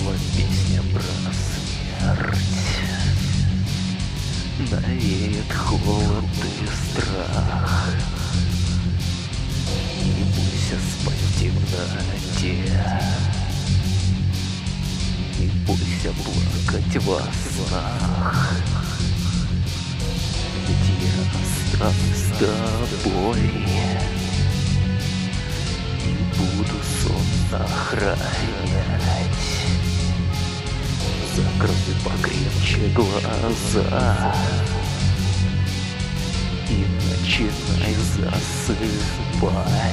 снова песня про смерть. Навеет холод и страх. Не бойся спать в темноте. Не бойся плакать во снах. Ведь я останусь с тобой и буду сон охранять. Закрой покрепче глаза и начинай засыпать.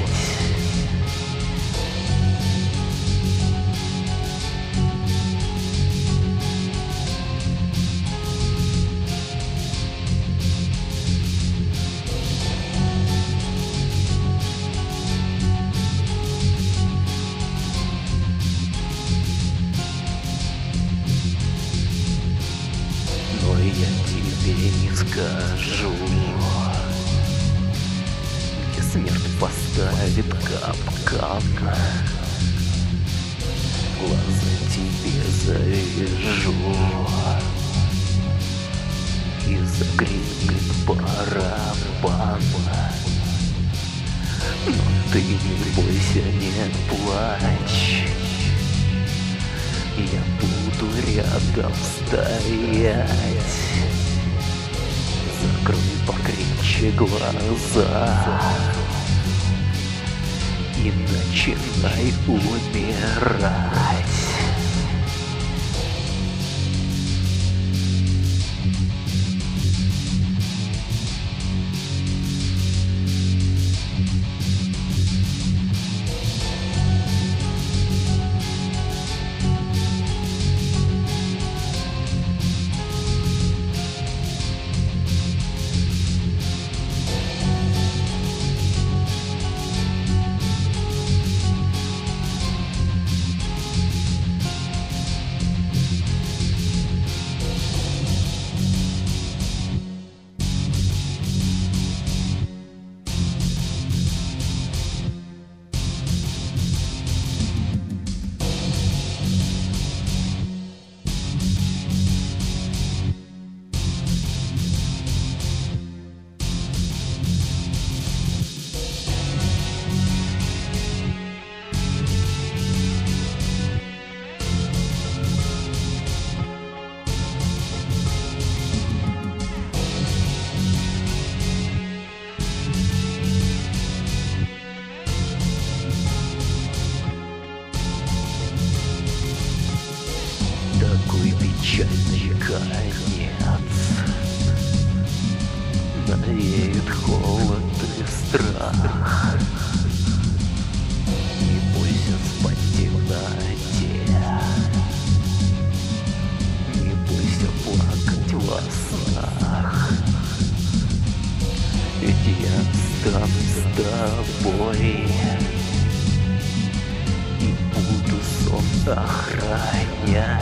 Но я тебе не скажу, где смерть поставит капкан. Глаза тебе завяжу и загремит барабан. Но ты не бойся, не плачь, я буду рядом стоять. Закрой покрепче глаза и начинай умирать. Такой печальный конец. Навеет холод и страх. Не бойся спать в темноте. Не бойся плакать во снах. Ведь я останусь с тобой и буду сон охранять.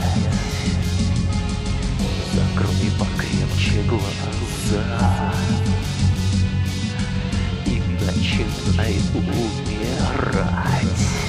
Закрой покрепче глаза и начинай умирать.